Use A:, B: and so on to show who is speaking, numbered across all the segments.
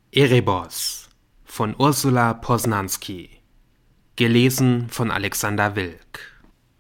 A: Erebos von Ursula Poznanski. Gelesen von Alexander Wilk.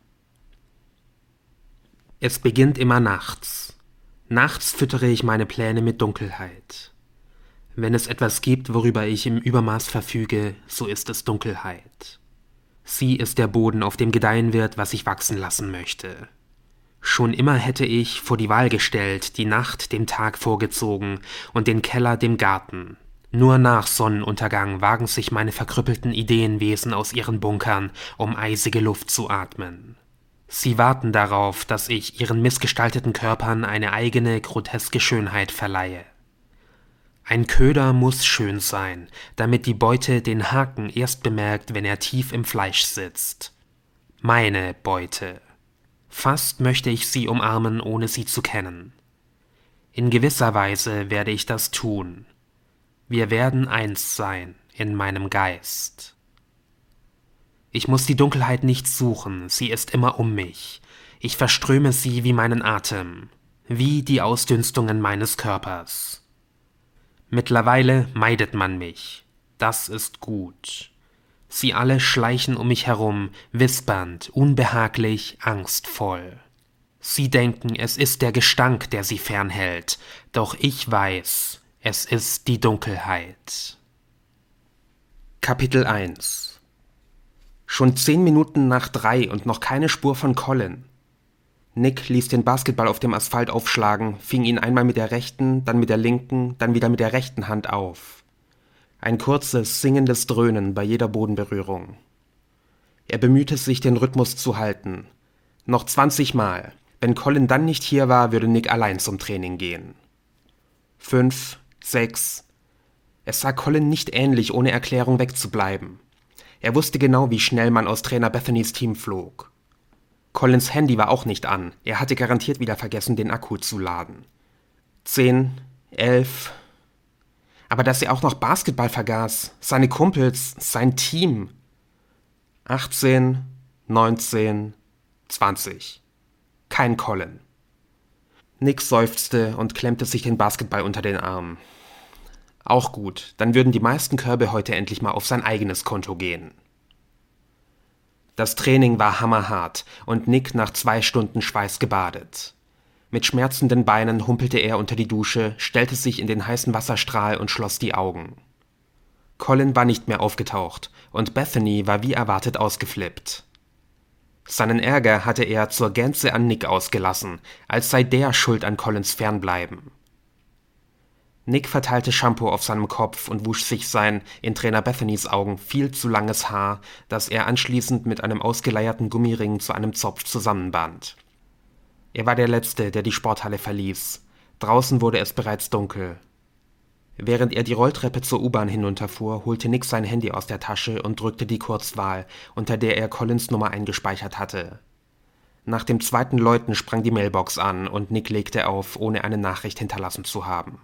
A: Es beginnt immer nachts. Nachts füttere ich meine Pläne mit Dunkelheit. Wenn es etwas gibt, worüber ich im Übermaß verfüge, so ist es Dunkelheit. Sie ist der Boden, auf dem gedeihen wird, was ich wachsen lassen möchte. Schon immer hätte ich vor die Wahl gestellt, die Nacht dem Tag vorgezogen und den Keller dem Garten. Nur nach Sonnenuntergang wagen sich meine verkrüppelten Ideenwesen aus ihren Bunkern, um eisige Luft zu atmen. Sie warten darauf, dass ich ihren missgestalteten Körpern eine eigene, groteske Schönheit verleihe. Ein Köder muss schön sein, damit die Beute den Haken erst bemerkt, wenn er tief im Fleisch sitzt. Meine Beute. Fast möchte ich sie umarmen, ohne sie zu kennen. In gewisser Weise werde ich das tun. Wir werden eins sein in meinem Geist. Ich muss die Dunkelheit nicht suchen, sie ist immer um mich. Ich verströme sie wie meinen Atem, wie die Ausdünstungen meines Körpers. Mittlerweile meidet man mich. Das ist gut. Sie alle schleichen um mich herum, wispernd, unbehaglich, angstvoll. Sie denken, es ist der Gestank, der sie fernhält, doch ich weiß, es ist die Dunkelheit. Kapitel 1 Schon 10 Minuten nach 3 und noch keine Spur von Colin. Nick ließ den Basketball auf dem Asphalt aufschlagen, fing ihn einmal mit der rechten, dann mit der linken, dann wieder mit der rechten Hand auf. Ein kurzes, singendes Dröhnen bei jeder Bodenberührung. Er bemühte sich, den Rhythmus zu halten. Noch 20 Mal. Wenn Colin dann nicht hier war, würde Nick allein zum Training gehen. 5, 6. Es sah Colin nicht ähnlich, ohne Erklärung wegzubleiben. Er wusste genau, wie schnell man aus Trainer Bethanys Team flog. Collins Handy war auch nicht an. Er hatte garantiert wieder vergessen, den Akku zu laden. 10, 11. Aber dass er auch noch Basketball vergaß. Seine Kumpels, sein Team. 18, 19, 20. Kein Colin. Nick seufzte und klemmte sich den Basketball unter den Arm. Auch gut, dann würden die meisten Körbe heute endlich mal auf sein eigenes Konto gehen. Das Training war hammerhart und Nick nach 2 Stunden Schweiß gebadet. Mit schmerzenden Beinen humpelte er unter die Dusche, stellte sich in den heißen Wasserstrahl und schloss die Augen. Colin war nicht mehr aufgetaucht und Bethany war wie erwartet ausgeflippt. Seinen Ärger hatte er zur Gänze an Nick ausgelassen, als sei der schuld an Collins Fernbleiben. Nick verteilte Shampoo auf seinem Kopf und wusch sich sein, in Trainer Bethanys Augen, viel zu langes Haar, das er anschließend mit einem ausgeleierten Gummiring zu einem Zopf zusammenband. Er war der Letzte, der die Sporthalle verließ. Draußen wurde es bereits dunkel. Während er die Rolltreppe zur U-Bahn hinunterfuhr, holte Nick sein Handy aus der Tasche und drückte die Kurzwahl, unter der er Collins Nummer eingespeichert hatte. Nach dem 2. Läuten sprang die Mailbox an und Nick legte auf, ohne eine Nachricht hinterlassen zu haben.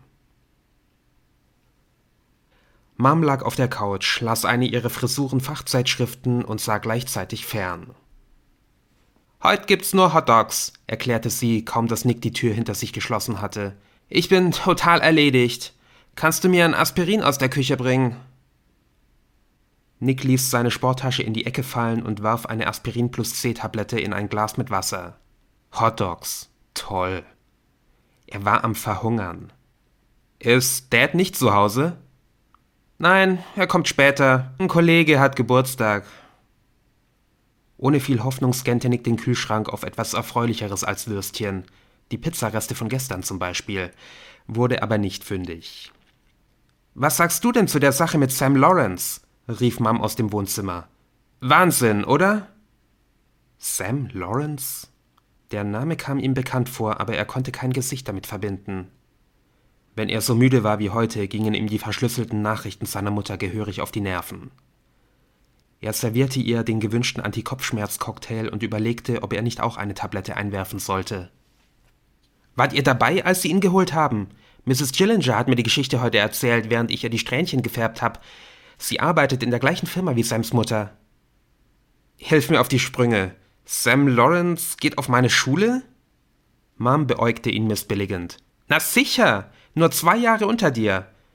A: Mom lag auf der Couch, las eine ihrer Frisuren-Fachzeitschriften und sah gleichzeitig fern. »Heute gibt's nur Hotdogs«, erklärte sie, kaum dass Nick die Tür hinter sich geschlossen hatte. »Ich bin total erledigt. Kannst du mir ein Aspirin aus der Küche bringen?« Nick ließ seine Sporttasche in die Ecke fallen und warf eine Aspirin-plus-C-Tablette in ein Glas mit Wasser. Hotdogs. Toll. Er war am Verhungern. »Ist Dad nicht zu Hause?« »Nein, er kommt später. Ein Kollege hat Geburtstag.« Ohne viel Hoffnung scannte Nick den Kühlschrank auf etwas Erfreulicheres als Würstchen. Die Pizzareste von gestern zum Beispiel. Wurde aber nicht fündig. »Was sagst du denn zu der Sache mit Sam Lawrence?« rief Mom aus dem Wohnzimmer. »Wahnsinn, oder?« Sam Lawrence? Der Name kam ihm bekannt vor, aber er konnte kein Gesicht damit verbinden. Wenn er so müde war wie heute, gingen ihm die verschlüsselten Nachrichten seiner Mutter gehörig auf die Nerven. Er servierte ihr den gewünschten Anti-Kopfschmerz-Cocktail und überlegte, ob er nicht auch eine Tablette einwerfen sollte. »Wart ihr dabei, als sie ihn geholt haben? Mrs. Gillinger hat mir die Geschichte heute erzählt, während ich ihr die Strähnchen gefärbt habe. Sie arbeitet in der gleichen Firma wie Sams Mutter.« »Hilf mir auf die Sprünge. Sam Lawrence geht auf meine Schule?« Mom beäugte ihn missbilligend. »Na sicher, nur 2 Jahre unter dir.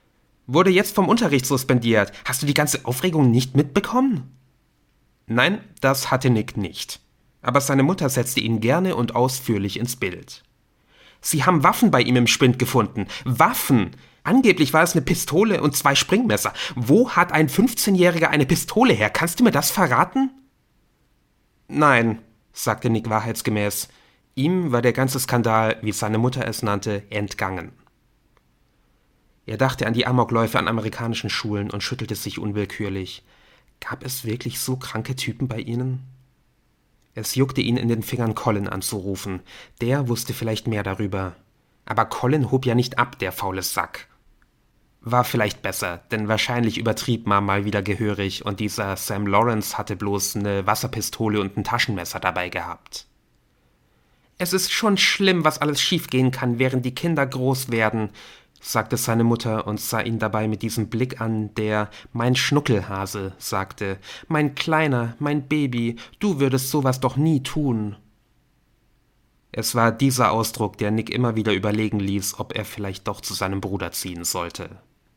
A: Wurde jetzt vom Unterricht suspendiert. Hast du die ganze Aufregung nicht mitbekommen? Nein, das hatte Nick nicht. Aber seine Mutter setzte ihn gerne und ausführlich ins Bild. Sie haben Waffen bei ihm im Spind gefunden. Waffen! Angeblich war es eine Pistole und 2 Springmesser. Wo hat ein 15-Jähriger eine Pistole her? Kannst du mir das verraten? Nein, sagte Nick wahrheitsgemäß. Ihm war der ganze Skandal, wie seine Mutter es nannte, entgangen. Er dachte an die Amokläufe an amerikanischen Schulen und schüttelte sich unwillkürlich. Gab es wirklich so kranke Typen bei ihnen? Es juckte ihn in den Fingern, Colin anzurufen. Der wusste vielleicht mehr darüber. Aber Colin hob ja nicht ab, der faule Sack. War vielleicht besser, denn wahrscheinlich übertrieb Mom mal wieder gehörig und dieser Sam Lawrence hatte bloß eine Wasserpistole und ein Taschenmesser dabei gehabt. Es ist schon schlimm, was alles schiefgehen kann, während die Kinder groß werden, sagte seine Mutter und sah ihn dabei mit diesem Blick an, der »Mein Schnuckelhase« sagte. »Mein Kleiner, mein Baby, du würdest sowas doch nie tun.« Es war dieser Ausdruck, der Nick immer wieder überlegen ließ, ob er vielleicht doch zu seinem Bruder ziehen sollte.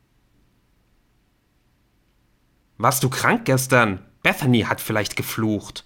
A: »Warst du krank gestern? Bethany hat vielleicht geflucht.«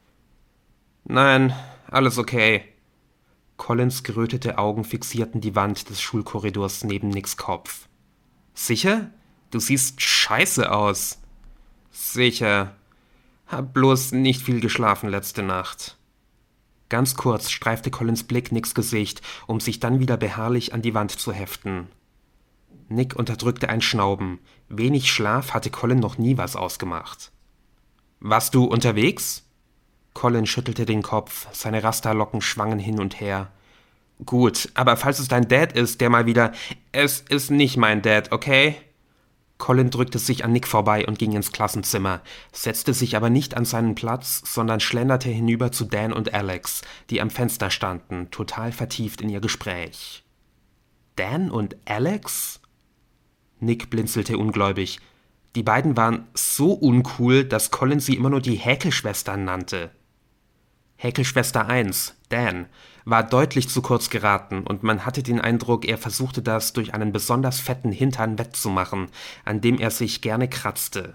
A: »Nein, alles okay.« Collins gerötete Augen fixierten die Wand des Schulkorridors neben Nicks Kopf. »Sicher? Du siehst scheiße aus.« »Sicher. Hab bloß nicht viel geschlafen letzte Nacht.« Ganz kurz streifte Collins Blick Nicks Gesicht, um sich dann wieder beharrlich an die Wand zu heften. Nick unterdrückte ein Schnauben. Wenig Schlaf hatte Colin noch nie was ausgemacht. »Warst du unterwegs?« Colin schüttelte den Kopf, seine Rasterlocken schwangen hin und her. »Gut, aber falls es dein Dad ist, der mal wieder... Es ist nicht mein Dad, okay?« Colin drückte sich an Nick vorbei und ging ins Klassenzimmer, setzte sich aber nicht an seinen Platz, sondern schlenderte hinüber zu Dan und Alex, die am Fenster standen, total vertieft in ihr Gespräch. »Dan und Alex?« Nick blinzelte ungläubig. Die beiden waren so uncool, dass Colin sie immer nur die Häkelschwestern nannte. Häkelschwester 1, Dan, war deutlich zu kurz geraten und man hatte den Eindruck, er versuchte das durch einen besonders fetten Hintern wettzumachen, an dem er sich gerne kratzte.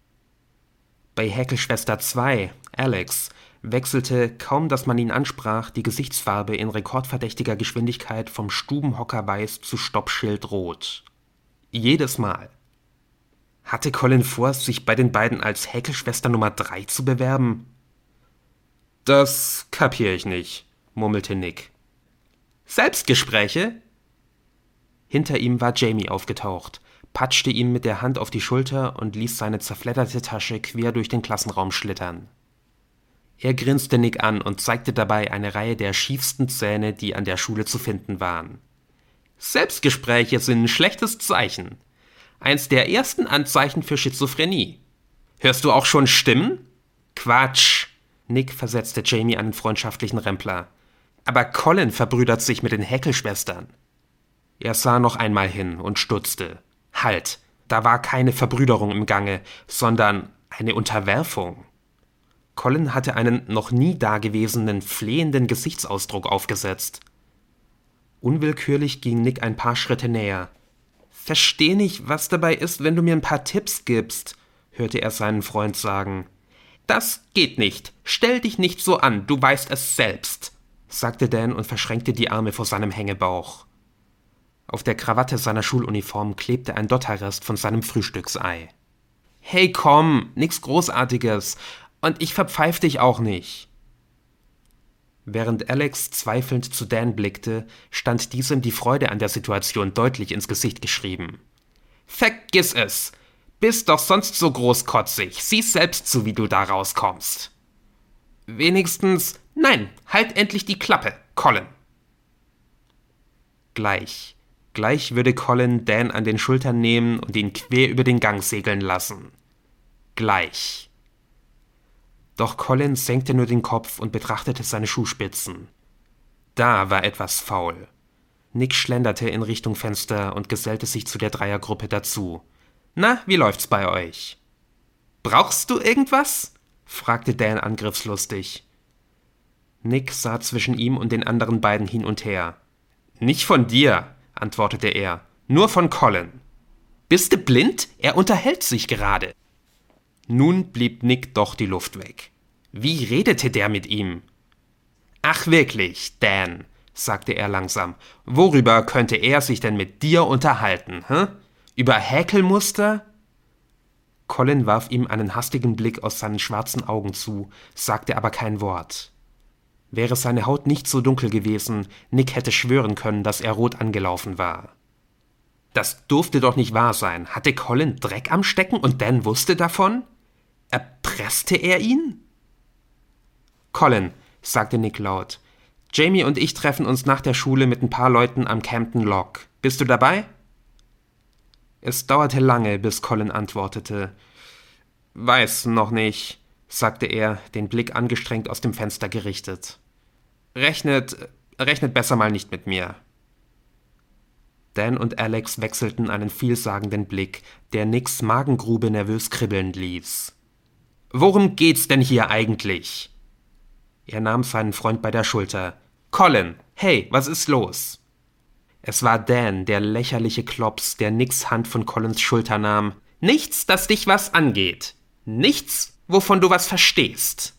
A: Bei Häkelschwester 2, Alex, wechselte, kaum dass man ihn ansprach, die Gesichtsfarbe in rekordverdächtiger Geschwindigkeit vom Stubenhockerweiß zu Stoppschildrot. Jedes Mal. Hatte Colin vor, sich bei den beiden als Häkelschwester Nummer 3 zu bewerben? »Das kapiere ich nicht«, murmelte Nick. »Selbstgespräche?« Hinter ihm war Jamie aufgetaucht, patschte ihm mit der Hand auf die Schulter und ließ seine zerfledderte Tasche quer durch den Klassenraum schlittern. Er grinste Nick an und zeigte dabei eine Reihe der schiefsten Zähne, die an der Schule zu finden waren. »Selbstgespräche sind ein schlechtes Zeichen. Eins der ersten Anzeichen für Schizophrenie. Hörst du auch schon Stimmen?« »Quatsch!« Nick versetzte Jamie einen freundschaftlichen Rempler. »Aber Colin verbrüdert sich mit den Häkelschwestern.« Er sah noch einmal hin und stutzte. Halt, da war keine Verbrüderung im Gange, sondern eine Unterwerfung. Colin hatte einen noch nie dagewesenen, flehenden Gesichtsausdruck aufgesetzt. Unwillkürlich ging Nick ein paar Schritte näher. »Versteh nicht, was dabei ist, wenn du mir ein paar Tipps gibst«, hörte er seinen Freund sagen. »Das geht nicht. Stell dich nicht so an, du weißt es selbst«, sagte Dan und verschränkte die Arme vor seinem Hängebauch. Auf der Krawatte seiner Schuluniform klebte ein Dotterrest von seinem Frühstücksei. »Hey komm, nix Großartiges. Und ich verpfeif dich auch nicht.« Während Alex zweifelnd zu Dan blickte, stand diesem die Freude an der Situation deutlich ins Gesicht geschrieben. »Vergiss es! Bist doch sonst so großkotzig. Sieh selbst zu, wie du da rauskommst.« »Wenigstens... Nein, halt endlich die Klappe, Colin!« Gleich würde Colin Dan an den Schultern nehmen und ihn quer über den Gang segeln lassen. Gleich. Doch Colin senkte nur den Kopf und betrachtete seine Schuhspitzen. Da war etwas faul. Nick schlenderte in Richtung Fenster und gesellte sich zu der Dreiergruppe dazu. »Na, wie läuft's bei euch?« »Brauchst du irgendwas?« fragte Dan angriffslustig. Nick sah zwischen ihm und den anderen beiden hin und her. »Nicht von dir«, antwortete er, »nur von Colin.« Bist du blind? Er unterhält sich gerade. Nun blieb Nick doch die Luft weg. Wie redete der mit ihm? Ach wirklich, Dan, sagte er langsam. Worüber könnte er sich denn mit dir unterhalten, hä? Über Häkelmuster? Colin warf ihm einen hastigen Blick aus seinen schwarzen Augen zu, sagte aber kein Wort. Wäre seine Haut nicht so dunkel gewesen, Nick hätte schwören können, dass er rot angelaufen war. Das durfte doch nicht wahr sein. Hatte Colin Dreck am Stecken und Dan wusste davon? Erpresste er ihn? Colin, sagte Nick laut, Jamie und ich treffen uns nach der Schule mit ein paar Leuten am Campton Lock. Bist du dabei? Es dauerte lange, bis Colin antwortete. Weiß noch nicht, sagte er, den Blick angestrengt aus dem Fenster gerichtet. Rechnet besser mal nicht mit mir. Dan und Alex wechselten einen vielsagenden Blick, der Nicks Magengrube nervös kribbeln ließ. Worum geht's denn hier eigentlich? Er nahm seinen Freund bei der Schulter. Colin, hey, was ist los? Es war Dan, der lächerliche Klops, der Nicks Hand von Collins Schulter nahm. Nichts, das dich was angeht. Nichts, wovon du was verstehst.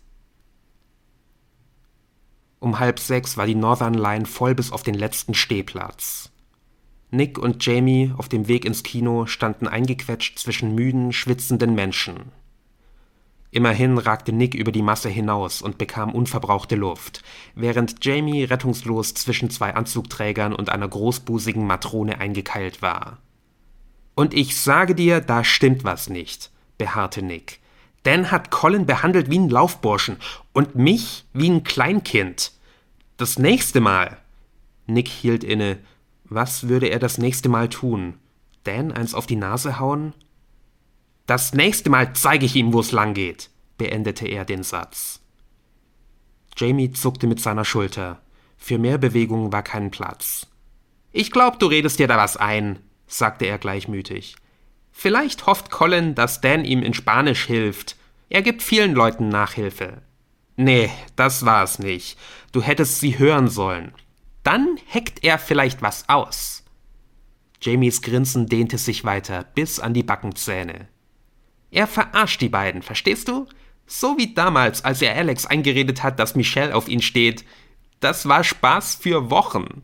A: Um 5:30 war die Northern Line voll bis auf den letzten Stehplatz. Nick und Jamie auf dem Weg ins Kino standen eingequetscht zwischen müden, schwitzenden Menschen. Immerhin ragte Nick über die Masse hinaus und bekam unverbrauchte Luft, während Jamie rettungslos zwischen zwei Anzugträgern und einer großbusigen Matrone eingekeilt war. »Und ich sage dir, da stimmt was nicht«, beharrte Nick. Dan hat Colin behandelt wie einen Laufburschen und mich wie ein Kleinkind. Das nächste Mal. Nick hielt inne. Was würde er das nächste Mal tun? Dan eins auf die Nase hauen? Das nächste Mal zeige ich ihm, wo es lang geht, beendete er den Satz. Jamie zuckte mit seiner Schulter. Für mehr Bewegung war kein Platz. Ich glaub, du redest dir da was ein, sagte er gleichmütig. Vielleicht hofft Colin, dass Dan ihm in Spanisch hilft. Er gibt vielen Leuten Nachhilfe. Nee, das war es nicht. Du hättest sie hören sollen. Dann heckt er vielleicht was aus. Jamies Grinsen dehnte sich weiter, bis an die Backenzähne. Er verarscht die beiden, verstehst du? So wie damals, als er Alex eingeredet hat, dass Michelle auf ihn steht. Das war Spaß für Wochen.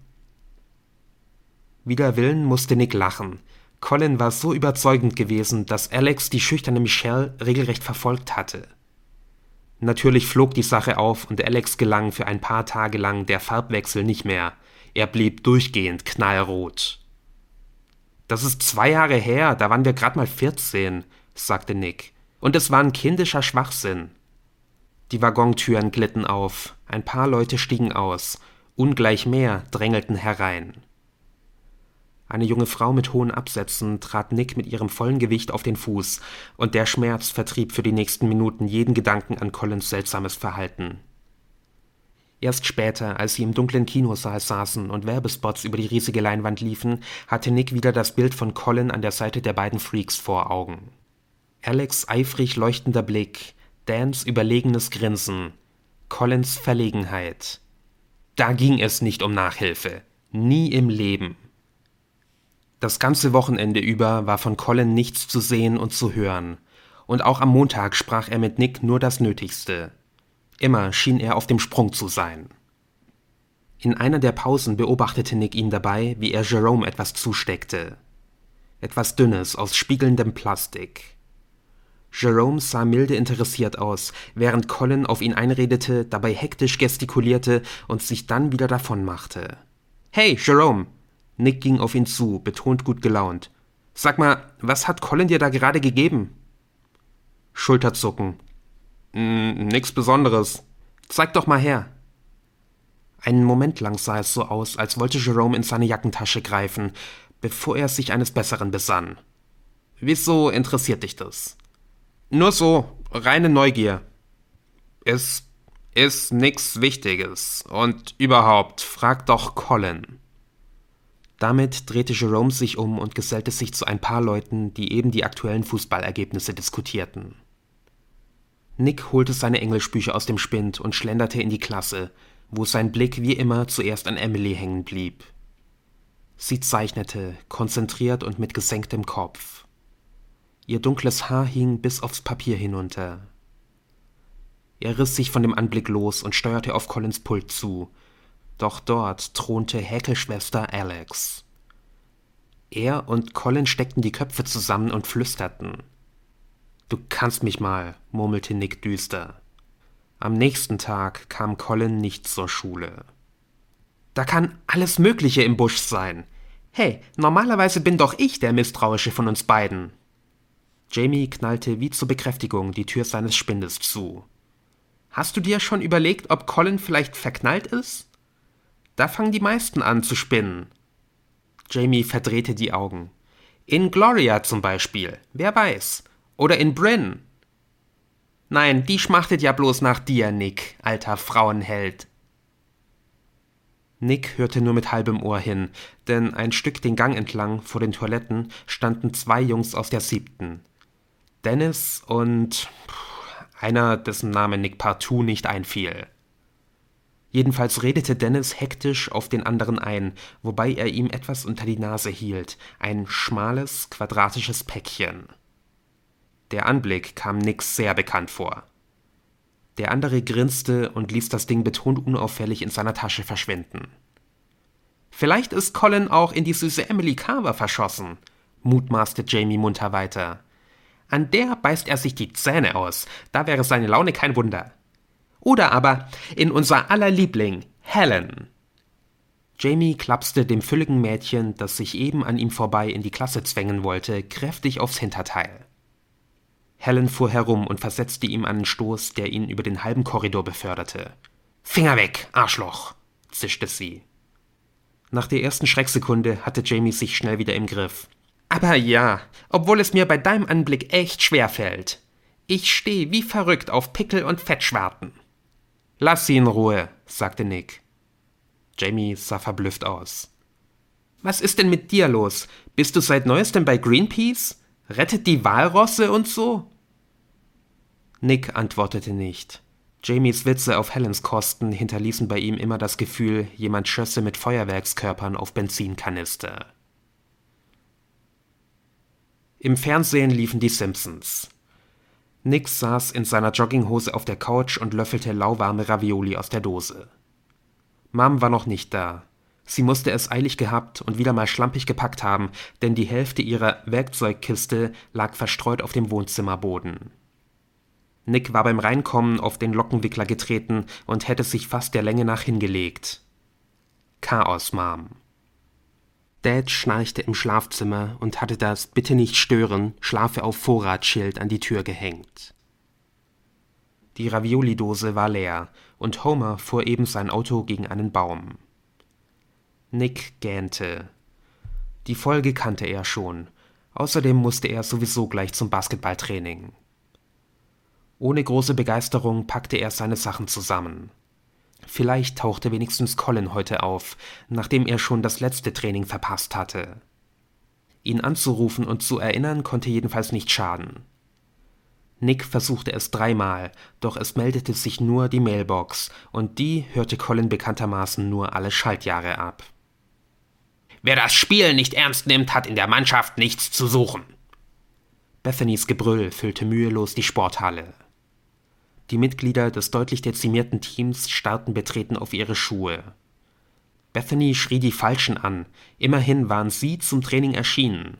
A: Wider Willen musste Nick lachen. Colin war so überzeugend gewesen, dass Alex die schüchterne Michelle regelrecht verfolgt hatte. Natürlich flog die Sache auf und Alex gelang für ein paar Tage lang der Farbwechsel nicht mehr. Er blieb durchgehend knallrot. Das ist 2 Jahre her, da waren wir gerade mal 14, sagte Nick. Und es war ein kindischer Schwachsinn. Die Waggontüren glitten auf, ein paar Leute stiegen aus, ungleich mehr drängelten herein. Eine junge Frau mit hohen Absätzen trat Nick mit ihrem vollen Gewicht auf den Fuß, und der Schmerz vertrieb für die nächsten Minuten jeden Gedanken an Collins seltsames Verhalten. Erst später, als sie im dunklen Kinosaal saßen und Werbespots über die riesige Leinwand liefen, hatte Nick wieder das Bild von Colin an der Seite der beiden Freaks vor Augen. Alex' eifrig leuchtender Blick, Dans überlegenes Grinsen, Collins Verlegenheit. Da ging es nicht um Nachhilfe. Nie im Leben. Das ganze Wochenende über war von Colin nichts zu sehen und zu hören. Und auch am Montag sprach er mit Nick nur das Nötigste. Immer schien er auf dem Sprung zu sein. In einer der Pausen beobachtete Nick ihn dabei, wie er Jerome etwas zusteckte. Etwas Dünnes aus spiegelndem Plastik. Jerome sah milde interessiert aus, während Colin auf ihn einredete, dabei hektisch gestikulierte und sich dann wieder davonmachte. »Hey, Jerome!« Nick ging auf ihn zu, betont gut gelaunt. »Sag mal, was hat Colin dir da gerade gegeben?« Schulterzucken. »Nix Besonderes. Zeig doch mal her.« Einen Moment lang sah es so aus, als wollte Jerome in seine Jackentasche greifen, bevor er sich eines Besseren besann. »Wieso interessiert dich das?« »Nur so, reine Neugier.« »Es ist nix Wichtiges. Und überhaupt, frag doch Colin.« Damit drehte Jerome sich um und gesellte sich zu ein paar Leuten, die eben die aktuellen Fußballergebnisse diskutierten. Nick holte seine Englischbücher aus dem Spind und schlenderte in die Klasse, wo sein Blick wie immer zuerst an Emily hängen blieb. Sie zeichnete, konzentriert und mit gesenktem Kopf. Ihr dunkles Haar hing bis aufs Papier hinunter. Er riss sich von dem Anblick los und steuerte auf Collins Pult zu. Doch dort thronte Häkelschwester Alex. Er und Colin steckten die Köpfe zusammen und flüsterten. »Du kannst mich mal«, murmelte Nick düster. Am nächsten Tag kam Colin nicht zur Schule. »Da kann alles Mögliche im Busch sein. Hey, normalerweise bin doch ich der Misstrauische von uns beiden.« Jamie knallte wie zur Bekräftigung die Tür seines Spindes zu. »Hast du dir schon überlegt, ob Colin vielleicht verknallt ist? Da fangen die meisten an zu spinnen.« Jamie verdrehte die Augen. »In Gloria zum Beispiel, wer weiß. Oder in Bryn.« »Nein, die schmachtet ja bloß nach dir, Nick, alter Frauenheld.« Nick hörte nur mit halbem Ohr hin, denn ein Stück den Gang entlang vor den Toiletten standen 2 Jungs aus der 7. Dennis und einer, dessen Name Nick partout nicht einfiel. Jedenfalls redete Dennis hektisch auf den anderen ein, wobei er ihm etwas unter die Nase hielt, ein schmales, quadratisches Päckchen. Der Anblick kam Nick sehr bekannt vor. Der andere grinste und ließ das Ding betont unauffällig in seiner Tasche verschwinden. »Vielleicht ist Colin auch in die süße Emily Carver verschossen«, mutmaßte Jamie munter weiter. »An der beißt er sich die Zähne aus, da wäre seine Laune kein Wunder. Oder aber in unser aller Liebling, Helen.« Jamie klapste dem fülligen Mädchen, das sich eben an ihm vorbei in die Klasse zwängen wollte, kräftig aufs Hinterteil. Helen fuhr herum und versetzte ihm einen Stoß, der ihn über den halben Korridor beförderte. »Finger weg, Arschloch«, zischte sie. Nach der ersten Schrecksekunde hatte Jamie sich schnell wieder im Griff. »Aber ja, obwohl es mir bei deinem Anblick echt schwer fällt. Ich stehe wie verrückt auf Pickel und Fettschwarten.« »Lass sie in Ruhe«, sagte Nick. Jamie sah verblüfft aus. »Was ist denn mit dir los? Bist du seit neuestem bei Greenpeace? Rettet die Walrosse und so?« Nick antwortete nicht. Jamies Witze auf Helens Kosten hinterließen bei ihm immer das Gefühl, jemand schösse mit Feuerwerkskörpern auf Benzinkanister. Im Fernsehen liefen die Simpsons. Nick saß in seiner Jogginghose auf der Couch und löffelte lauwarme Ravioli aus der Dose. Mom war noch nicht da. Sie musste es eilig gehabt und wieder mal schlampig gepackt haben, denn die Hälfte ihrer Werkzeugkiste lag verstreut auf dem Wohnzimmerboden. Nick war beim Reinkommen auf den Lockenwickler getreten und hätte sich fast der Länge nach hingelegt. Chaos, Mom. Dad schnarchte im Schlafzimmer und hatte das »Bitte nicht stören, Schlafe auf Vorrat«-Schild an die Tür gehängt. Die Ravioli-Dose war leer und Homer fuhr eben sein Auto gegen einen Baum. Nick gähnte. Die Folge kannte er schon. Außerdem musste er sowieso gleich zum Basketballtraining. Ohne große Begeisterung packte er seine Sachen zusammen. Vielleicht tauchte wenigstens Colin heute auf, nachdem er schon das letzte Training verpasst hatte. Ihn anzurufen und zu erinnern konnte jedenfalls nicht schaden. Nick versuchte es 3-mal, doch es meldete sich nur die Mailbox, und die hörte Colin bekanntermaßen nur alle Schaltjahre ab. »Wer das Spiel nicht ernst nimmt, hat in der Mannschaft nichts zu suchen.« Bethany's Gebrüll füllte mühelos die Sporthalle. Die Mitglieder des deutlich dezimierten Teams starrten betreten auf ihre Schuhe. Bethany schrie die Falschen an, immerhin waren sie zum Training erschienen.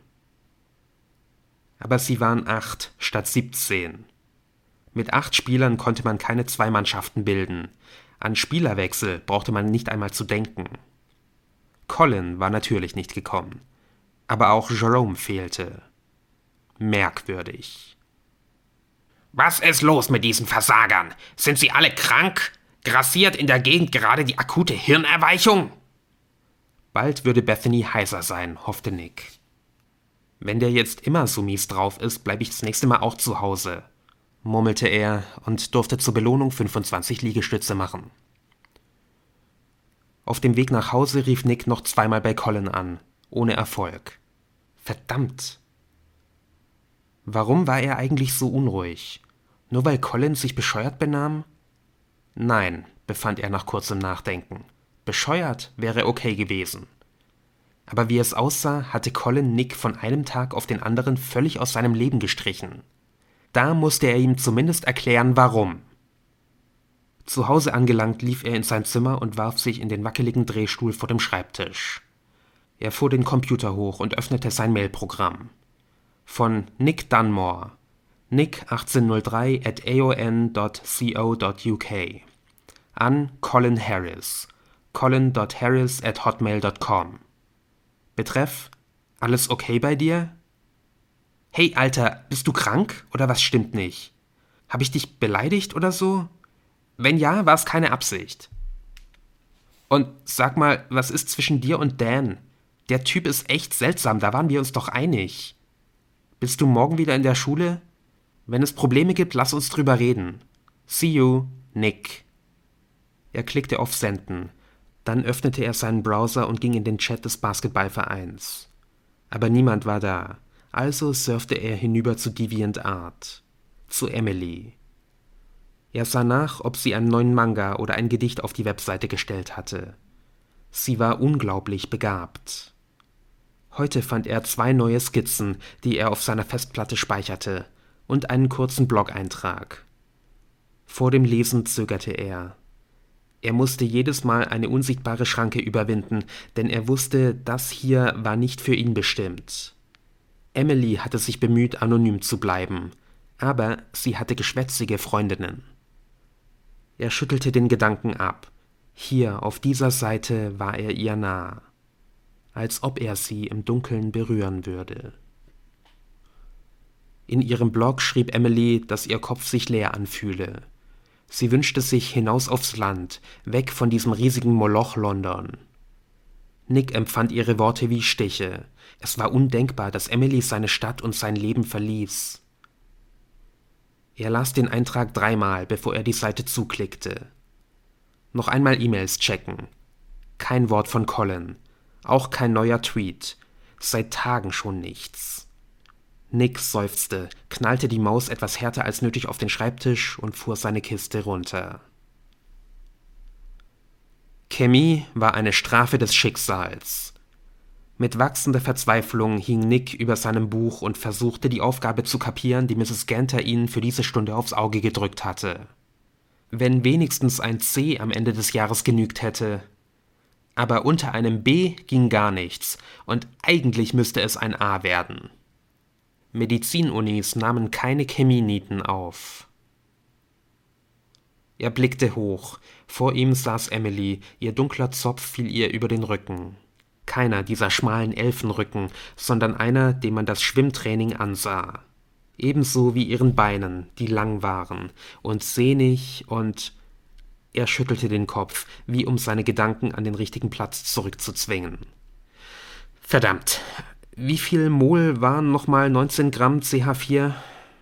A: Aber sie waren 8 statt 17. Mit 8 Spielern konnte man keine 2 Mannschaften bilden. An Spielerwechsel brauchte man nicht einmal zu denken. Colin war natürlich nicht gekommen, aber auch Jerome fehlte. Merkwürdig. »Was ist los mit diesen Versagern? Sind sie alle krank? Grassiert in der Gegend gerade die akute Hirnerweichung?« Bald würde Bethany heiser sein, hoffte Nick. »Wenn der jetzt immer so mies drauf ist, bleibe ich das nächste Mal auch zu Hause«, murmelte er und durfte zur Belohnung 25 Liegestütze machen. Auf dem Weg nach Hause rief Nick noch 2-mal bei Colin an, ohne Erfolg. Verdammt! Warum war er eigentlich so unruhig? Nur weil Colin sich bescheuert benahm? Nein, befand er nach kurzem Nachdenken. Bescheuert wäre okay gewesen. Aber wie es aussah, hatte Colin Nick von einem Tag auf den anderen völlig aus seinem Leben gestrichen. Da musste er ihm zumindest erklären, warum. Zu Hause angelangt, lief er in sein Zimmer und warf sich in den wackeligen Drehstuhl vor dem Schreibtisch. Er fuhr den Computer hoch und öffnete sein Mailprogramm. Von Nick Dunmore, nick1803@aon.co.uk, an Colin Harris, colin.harris@hotmail.com. Betreff: Alles okay bei dir? Hey, Alter, bist du krank oder was stimmt nicht? Hab ich dich beleidigt oder so? Wenn ja, war es keine Absicht. Und sag mal, was ist zwischen dir und Dan? Der Typ ist echt seltsam, da waren wir uns doch einig. Bist du morgen wieder in der Schule? Wenn es Probleme gibt, lass uns drüber reden. See you, Nick. Er klickte auf Senden. Dann öffnete er seinen Browser und ging in den Chat des Basketballvereins. Aber niemand war da, also surfte er hinüber zu DeviantArt, zu Emily. Er sah nach, ob sie einen neuen Manga oder ein Gedicht auf die Webseite gestellt hatte. Sie war unglaublich begabt. Heute fand er 2 neue Skizzen, die er auf seiner Festplatte speicherte, und einen kurzen Blog-Eintrag. Vor dem Lesen zögerte er. Er musste jedes Mal eine unsichtbare Schranke überwinden, denn er wusste, das hier war nicht für ihn bestimmt. Emily hatte sich bemüht, anonym zu bleiben, aber sie hatte geschwätzige Freundinnen. Er schüttelte den Gedanken ab. Hier, auf dieser Seite, war er ihr nah. Als ob er sie im Dunkeln berühren würde. In ihrem Blog schrieb Emily, dass ihr Kopf sich leer anfühle. Sie wünschte sich hinaus aufs Land, weg von diesem riesigen Moloch London. Nick empfand ihre Worte wie Stiche. Es war undenkbar, dass Emily seine Stadt und sein Leben verließ. Er las den Eintrag 3-mal, bevor er die Seite zuklickte. Noch einmal E-Mails checken. Kein Wort von Colin. Auch kein neuer Tweet. Seit Tagen schon nichts. Nick seufzte, knallte die Maus etwas härter als nötig auf den Schreibtisch und fuhr seine Kiste runter. Chemie war eine Strafe des Schicksals. Mit wachsender Verzweiflung hing Nick über seinem Buch und versuchte, die Aufgabe zu kapieren, die Mrs. Ganter ihnen für diese Stunde aufs Auge gedrückt hatte. Wenn wenigstens ein C am Ende des Jahres genügt hätte. Aber unter einem B ging gar nichts, und eigentlich müsste es ein A werden. Medizinunis nahmen keine Chemienieten auf. Er blickte hoch. Vor ihm saß Emily, ihr dunkler Zopf fiel ihr über den Rücken. Keiner dieser schmalen Elfenrücken, sondern einer, dem man das Schwimmtraining ansah. Ebenso wie ihren Beinen, die lang waren und sehnig und... Er schüttelte den Kopf, wie um seine Gedanken an den richtigen Platz zurückzuzwingen. Verdammt, wie viel Mol waren nochmal 19 Gramm CH4?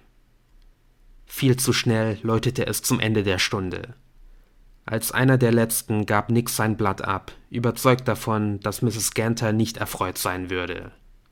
A: Viel zu schnell läutete es zum Ende der Stunde. Als einer der Letzten gab Nick sein Blatt ab, überzeugt davon, dass Mrs. Ganter nicht erfreut sein würde.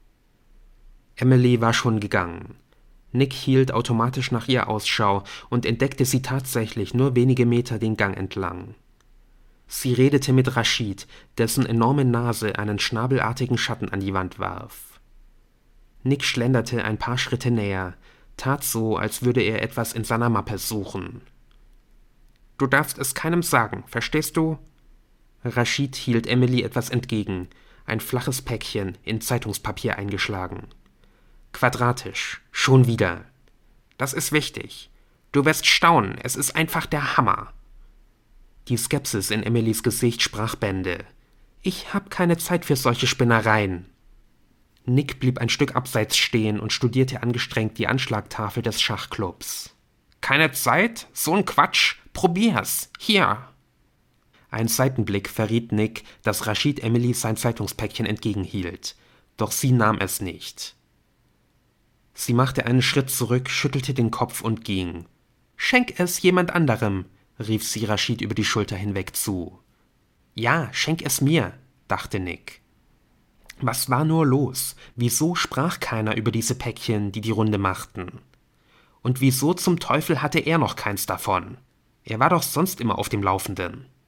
A: Emily war schon gegangen. Nick hielt automatisch nach ihr Ausschau und entdeckte sie tatsächlich nur wenige Meter den Gang entlang. Sie redete mit Rashid, dessen enorme Nase einen schnabelartigen Schatten an die Wand warf. Nick schlenderte ein paar Schritte näher, tat so, als würde er etwas in seiner Mappe suchen. »Du darfst es keinem sagen, verstehst du?« Rashid hielt Emily etwas entgegen, ein flaches Päckchen, in Zeitungspapier eingeschlagen. Quadratisch, schon wieder. Das ist wichtig. Du wirst staunen, es ist einfach der Hammer. Die Skepsis in Emilys Gesicht sprach Bände. Ich hab keine Zeit für solche Spinnereien. Nick blieb ein Stück abseits stehen und studierte angestrengt die Anschlagtafel des Schachclubs. Keine Zeit? So ein Quatsch. Probier's. Hier. Ein Seitenblick verriet Nick, dass Rashid Emily sein Zeitungspäckchen entgegenhielt. Doch sie nahm es nicht. Sie machte einen Schritt zurück, schüttelte den Kopf und ging. »Schenk es jemand anderem«, rief sie Rashid über die Schulter hinweg zu. »Ja, schenk es mir«, dachte Nick. Was war nur los? Wieso sprach keiner über diese Päckchen, die die Runde machten? Und wieso zum Teufel hatte er noch keins davon? Er war doch sonst immer auf dem Laufenden.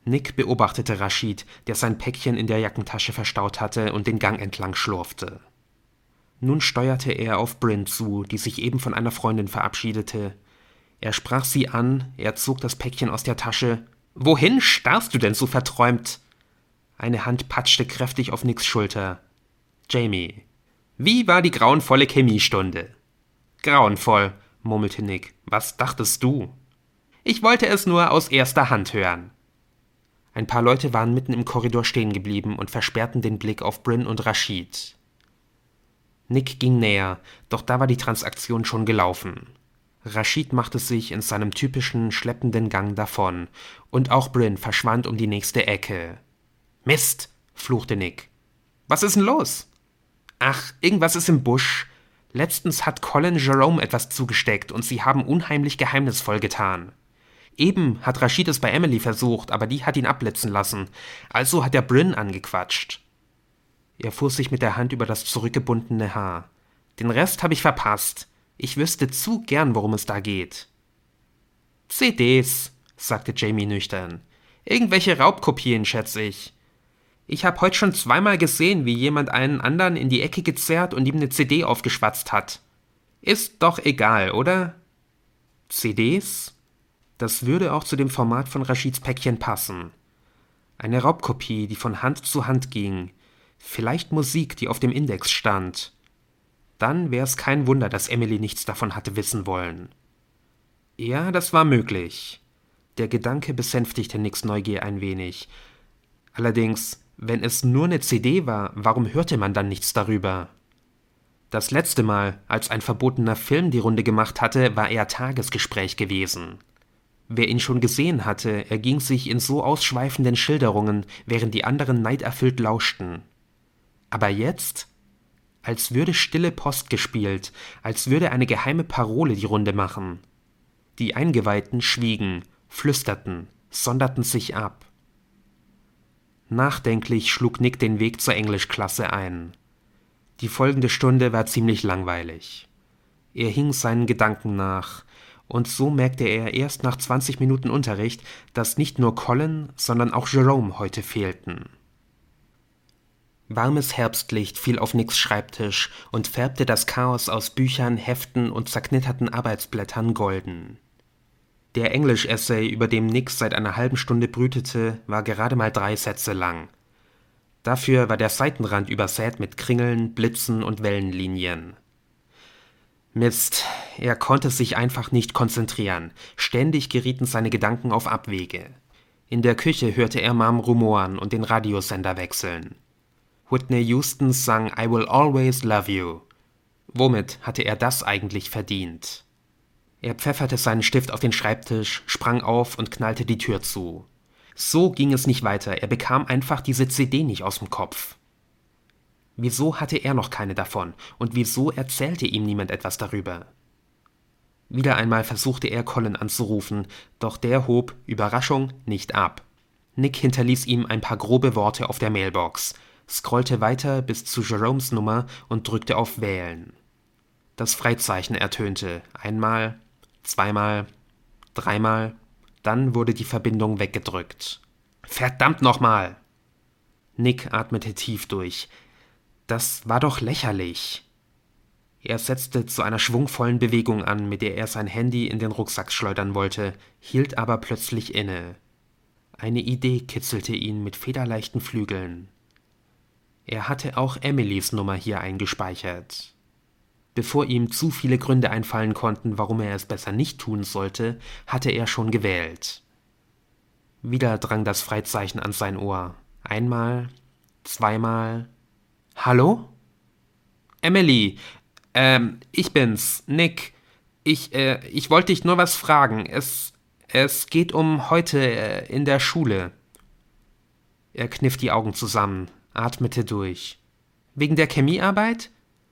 A: Nick beobachtete Rashid, der sein Päckchen in der Jackentasche verstaut hatte und den Gang entlang schlurfte. Nun steuerte er auf Bryn zu, die sich eben von einer Freundin verabschiedete. Er sprach sie an, er zog das Päckchen aus der Tasche. »Wohin starrst du denn so verträumt?« Eine Hand patschte kräftig auf Nicks Schulter. »Jamie, wie war die grauenvolle Chemiestunde?« »Grauenvoll«, murmelte Nick. »Was dachtest du?« »Ich wollte es nur aus erster Hand hören.« Ein paar Leute waren mitten im Korridor stehen geblieben und versperrten den Blick auf Bryn und Rashid. Nick ging näher, doch da war die Transaktion schon gelaufen. Rashid machte sich in seinem typischen schleppenden Gang davon, und auch Bryn verschwand um die nächste Ecke. »Mist«, fluchte Nick. »Was ist denn los?« »Ach, irgendwas ist im Busch. Letztens hat Colin Jerome etwas zugesteckt und sie haben unheimlich geheimnisvoll getan. Eben hat Rashid es bei Emily versucht, aber die hat ihn abblitzen lassen. Also hat er Bryn angequatscht.« Er fuhr sich mit der Hand über das zurückgebundene Haar. »Den Rest habe ich verpasst. Ich wüsste zu gern, worum es da geht.« »CDs«, sagte Jamie nüchtern. »Irgendwelche Raubkopien, schätze ich. Ich habe heute schon zweimal gesehen, wie jemand einen anderen in die Ecke gezerrt und ihm eine CD aufgeschwatzt hat. Ist doch egal, oder?« »CDs?« Das würde auch zu dem Format von Rashids Päckchen passen. Eine Raubkopie, die von Hand zu Hand ging. Vielleicht Musik, die auf dem Index stand. Dann wäre es kein Wunder, dass Emily nichts davon hatte wissen wollen. Ja, das war möglich. Der Gedanke besänftigte Nicks Neugier ein wenig. Allerdings, wenn es nur eine CD war, warum hörte man dann nichts darüber? Das letzte Mal, als ein verbotener Film die Runde gemacht hatte, war er Tagesgespräch gewesen. Wer ihn schon gesehen hatte, erging sich in so ausschweifenden Schilderungen, während die anderen neiderfüllt lauschten. Aber jetzt? Als würde stille Post gespielt, als würde eine geheime Parole die Runde machen. Die Eingeweihten schwiegen, flüsterten, sonderten sich ab. Nachdenklich schlug Nick den Weg zur Englischklasse ein. Die folgende Stunde war ziemlich langweilig. Er hing seinen Gedanken nach, und so merkte er erst nach 20 Minuten Unterricht, dass nicht nur Colin, sondern auch Jerome heute fehlten. Warmes Herbstlicht fiel auf Nicks Schreibtisch und färbte das Chaos aus Büchern, Heften und zerknitterten Arbeitsblättern golden. Der Englisch-Essay, über dem Nick seit einer halben Stunde brütete, war gerade mal 3 Sätze lang. Dafür war der Seitenrand übersät mit Kringeln, Blitzen und Wellenlinien. Mist, er konnte sich einfach nicht konzentrieren. Ständig gerieten seine Gedanken auf Abwege. In der Küche hörte er Mom rumoren und den Radiosender wechseln. Whitney Houston sang I Will Always Love You. Womit hatte er das eigentlich verdient? Er pfefferte seinen Stift auf den Schreibtisch, sprang auf und knallte die Tür zu. So ging es nicht weiter, er bekam einfach diese CD nicht aus dem Kopf. Wieso hatte er noch keine davon und wieso erzählte ihm niemand etwas darüber? Wieder einmal versuchte er Colin anzurufen, doch der hob, Überraschung, nicht ab. Nick hinterließ ihm ein paar grobe Worte auf der Mailbox, scrollte weiter bis zu Jeromes Nummer und drückte auf Wählen. Das Freizeichen ertönte, einmal, zweimal, dreimal, dann wurde die Verbindung weggedrückt. »Verdammt nochmal!« Nick atmete tief durch. Das war doch lächerlich. Er setzte zu einer schwungvollen Bewegung an, mit der er sein Handy in den Rucksack schleudern wollte, hielt aber plötzlich inne. Eine Idee kitzelte ihn mit federleichten Flügeln. Er hatte auch Emilys Nummer hier eingespeichert. Bevor ihm zu viele Gründe einfallen konnten, warum er es besser nicht tun sollte, hatte er schon gewählt. Wieder drang das Freizeichen an sein Ohr. Einmal, zweimal. »Hallo?« »Emily, ich bin's, Nick. Ich wollte dich nur was fragen. Es geht um heute in der Schule.« Er kniff die Augen zusammen, atmete durch. »Wegen der Chemiearbeit?«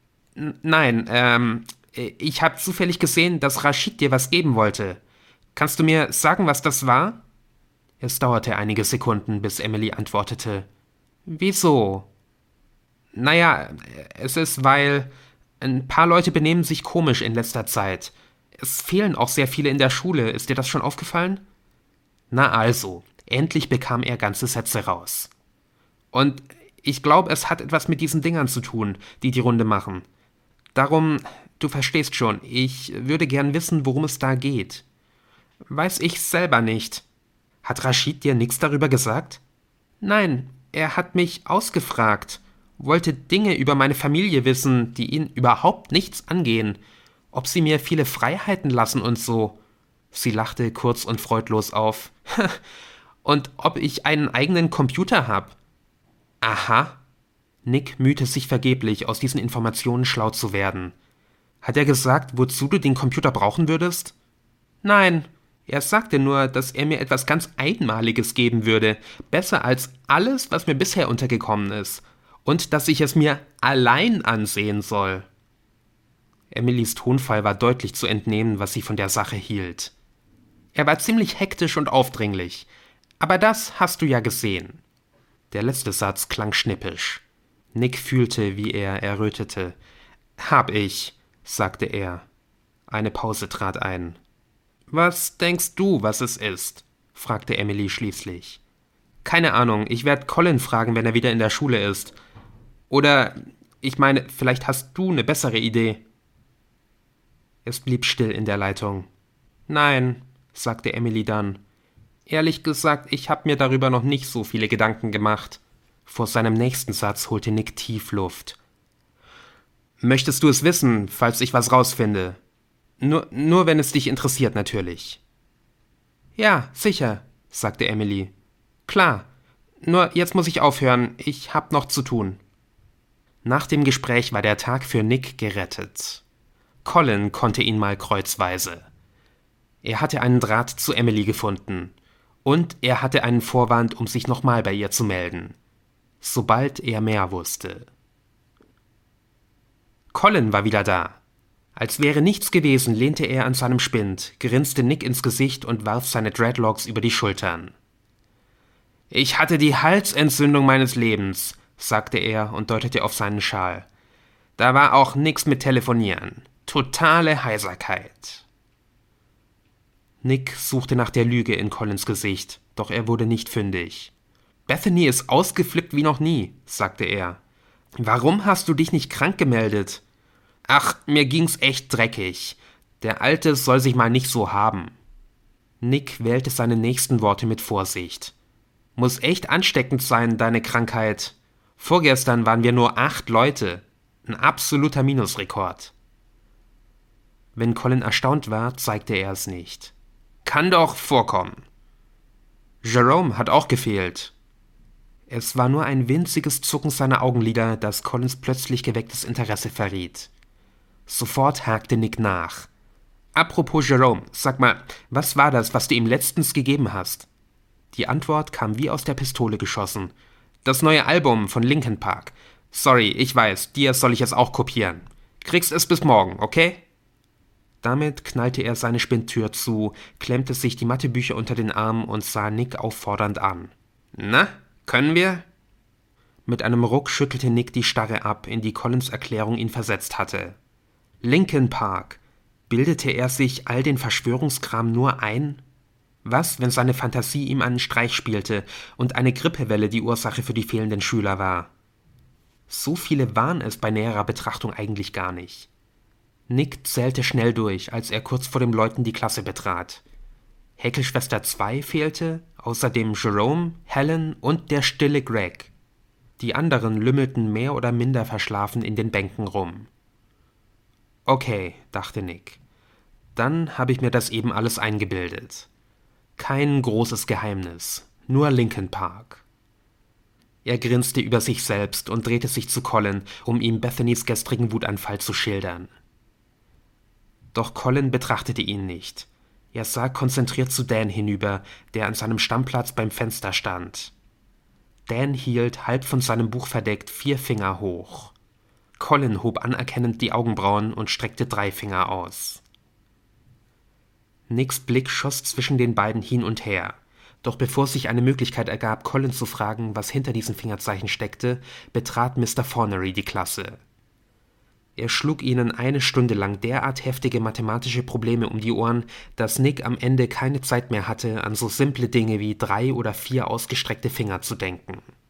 A: »Nein, ich habe zufällig gesehen, dass Rashid dir was geben wollte. Kannst du mir sagen, was das war?« Es dauerte einige Sekunden, bis Emily antwortete. »Wieso?« »Naja, es ist, weil ein paar Leute benehmen sich komisch in letzter Zeit. Es fehlen auch sehr viele in der Schule. Ist dir das schon aufgefallen?« »Na also, Endlich bekam er ganze Sätze raus. Und ich glaube, es hat etwas mit diesen Dingern zu tun, die Runde machen. Darum, du verstehst schon, ich würde gern wissen, worum es da geht. Weiß ich selber nicht. Hat Rashid dir nichts darüber gesagt? Nein, er hat mich ausgefragt, wollte Dinge über meine Familie wissen, die ihn überhaupt nichts angehen. Ob sie mir viele Freiheiten lassen und so. Sie lachte kurz und freudlos auf. Und ob ich einen eigenen Computer habe. Aha. Nick mühte sich vergeblich, aus diesen Informationen schlau zu werden. Hat er gesagt, wozu du den Computer brauchen würdest? Nein, er sagte nur, dass er mir etwas ganz Einmaliges geben würde, besser als alles, was mir bisher untergekommen ist, und dass ich es mir allein ansehen soll. Emilys Tonfall war deutlich zu entnehmen, was sie von der Sache hielt. Er war ziemlich hektisch und aufdringlich, aber das hast du ja gesehen. Der letzte Satz klang schnippisch. Nick fühlte, wie er errötete. Hab ich, sagte er. Eine Pause trat ein. Was denkst du, was es ist? Fragte Emily schließlich. Keine Ahnung, ich werde Colin fragen, wenn er wieder in der Schule ist. Oder, ich meine, vielleicht hast du eine bessere Idee. Es blieb still in der Leitung. Nein, sagte Emily dann. Ehrlich gesagt, ich habe mir darüber noch nicht so viele Gedanken gemacht. Vor seinem nächsten Satz holte Nick tief Luft. Möchtest du es wissen, falls ich was rausfinde? Nur wenn es dich interessiert, natürlich. Ja, sicher, sagte Emily. Klar, nur jetzt muss ich aufhören, ich hab noch zu tun. Nach dem Gespräch war der Tag für Nick gerettet. Colin konnte ihn mal kreuzweise. Er hatte einen Draht zu Emily gefunden. Und er hatte einen Vorwand, um sich nochmal bei ihr zu melden. Sobald er mehr wusste. Colin war wieder da. Als wäre nichts gewesen, lehnte er an seinem Spind, grinste Nick ins Gesicht und warf seine Dreadlocks über die Schultern. »Ich hatte die Halsentzündung meines Lebens«, sagte er und deutete auf seinen Schal. »Da war auch nix mit Telefonieren. Totale Heiserkeit.« Nick suchte nach der Lüge in Collins Gesicht, doch er wurde nicht fündig. »Bethany ist ausgeflippt wie noch nie«, sagte er. »Warum hast du dich nicht krank gemeldet?« »Ach, mir ging's echt dreckig. Der Alte soll sich mal nicht so haben.« Nick wählte seine nächsten Worte mit Vorsicht. »Muss echt ansteckend sein, deine Krankheit. Vorgestern waren wir nur 8 Leute. Ein absoluter Minusrekord.« Wenn Colin erstaunt war, zeigte er es nicht. »Kann doch vorkommen.« »Jerome hat auch gefehlt.« Es war nur ein winziges Zucken seiner Augenlider, das Collins plötzlich gewecktes Interesse verriet. Sofort hakte Nick nach. »Apropos Jerome, sag mal, was war das, was du ihm letztens gegeben hast?« Die Antwort kam wie aus der Pistole geschossen. »Das neue Album von Linkin Park. Sorry, ich weiß, dir soll ich es auch kopieren. Kriegst es bis morgen, okay?« Damit knallte er seine Spindtür zu, klemmte sich die Mathebücher unter den Arm und sah Nick auffordernd an. »Na, können wir?« Mit einem Ruck schüttelte Nick die Starre ab, in die Collins Erklärung ihn versetzt hatte. Linkin Park. Bildete er sich all den Verschwörungskram nur ein? Was, wenn seine Fantasie ihm einen Streich spielte und eine Grippewelle die Ursache für die fehlenden Schüler war? So viele waren es bei näherer Betrachtung eigentlich gar nicht. Nick zählte schnell durch, als er kurz vor dem Läuten die Klasse betrat. Häkelschwester 2 fehlte, außerdem Jerome, Helen und der stille Greg. Die anderen lümmelten mehr oder minder verschlafen in den Bänken rum. Okay, dachte Nick. Dann habe ich mir das eben alles eingebildet. Kein großes Geheimnis, nur Linkin Park. Er grinste über sich selbst und drehte sich zu Colin, um ihm Bethanys gestrigen Wutanfall zu schildern. Doch Colin betrachtete ihn nicht. Er sah konzentriert zu Dan hinüber, der an seinem Stammplatz beim Fenster stand. Dan hielt, halb von seinem Buch verdeckt, 4 Finger hoch. Colin hob anerkennend die Augenbrauen und streckte 3 Finger aus. Nicks Blick schoss zwischen den beiden hin und her. Doch bevor sich eine Möglichkeit ergab, Colin zu fragen, was hinter diesen Fingerzeichen steckte, betrat Mr. Fornery die Klasse. Er schlug ihnen eine Stunde lang derart heftige mathematische Probleme um die Ohren, dass Nick am Ende keine Zeit mehr hatte, an so simple Dinge wie 3 oder 4 ausgestreckte Finger zu denken